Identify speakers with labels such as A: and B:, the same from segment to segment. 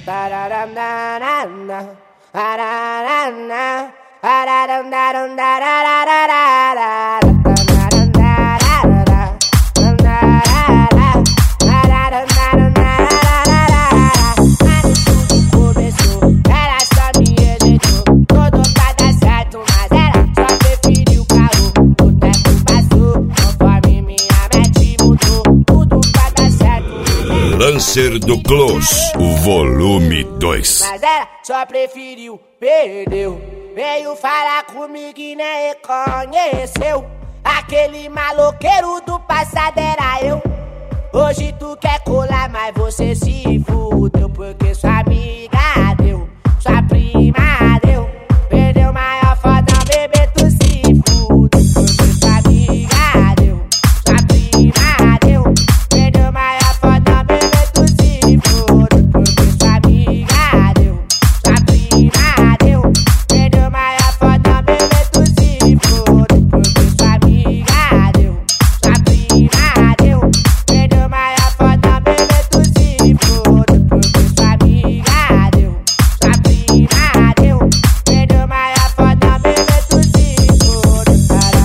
A: Lancer do Close, volume 2.
B: Mas ela só preferiu, perdeu. Veio falar comigo e nem reconheceu. Aquele maloqueiro do passado era eu. Hoje tu quer colar, mas você se fudeu. Porque sua amiga deu, sua prima deu. Perdeu maior fodão, bebê, tu se fudeu. Porque sua amiga deu, sua prima deu. Perdeu maior fodão, bebê, tu se fudeu. Porque sua amiga deu, sua prima deu. Perdeu maior fodão, bebê, tu se fudeu. Porque sua amiga deu, sua prima deu. Perdeu maior fodão, bebê, tu se fudeu. Porque sua amiga deu, sua prima deu. Perdeu maior fodão, bebê, tu se fudeu.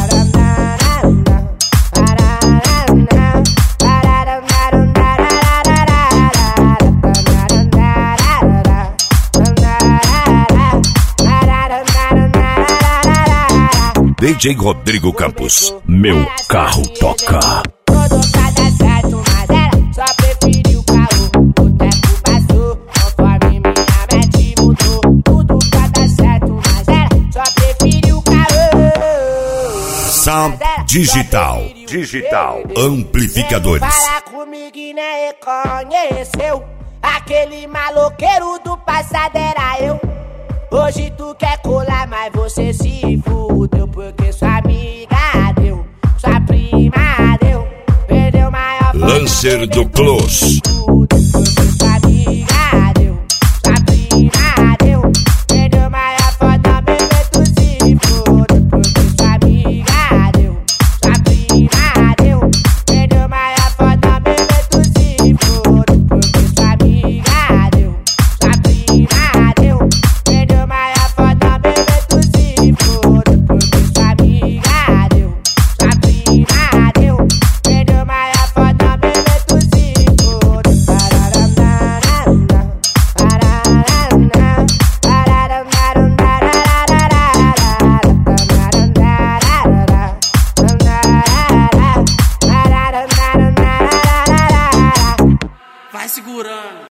A: DJ Rodrigo Campos, meu carro toca.
B: Todo pra dar certo, mas ela só preferiu o carro. O tempo passou, conforme minha mente mudou. Tudo pra dar certo, mas ela só preferiu o carro.
A: Sound Digital, amplificadores.
B: Fala comigo e nem reconheceu. Aquele maloqueiro do passado era eu. Hoje tu quer colar, mas você se fudeu. Porque sua amiga deu, sua prima deu. Perdeu maior
A: Lancer do Close.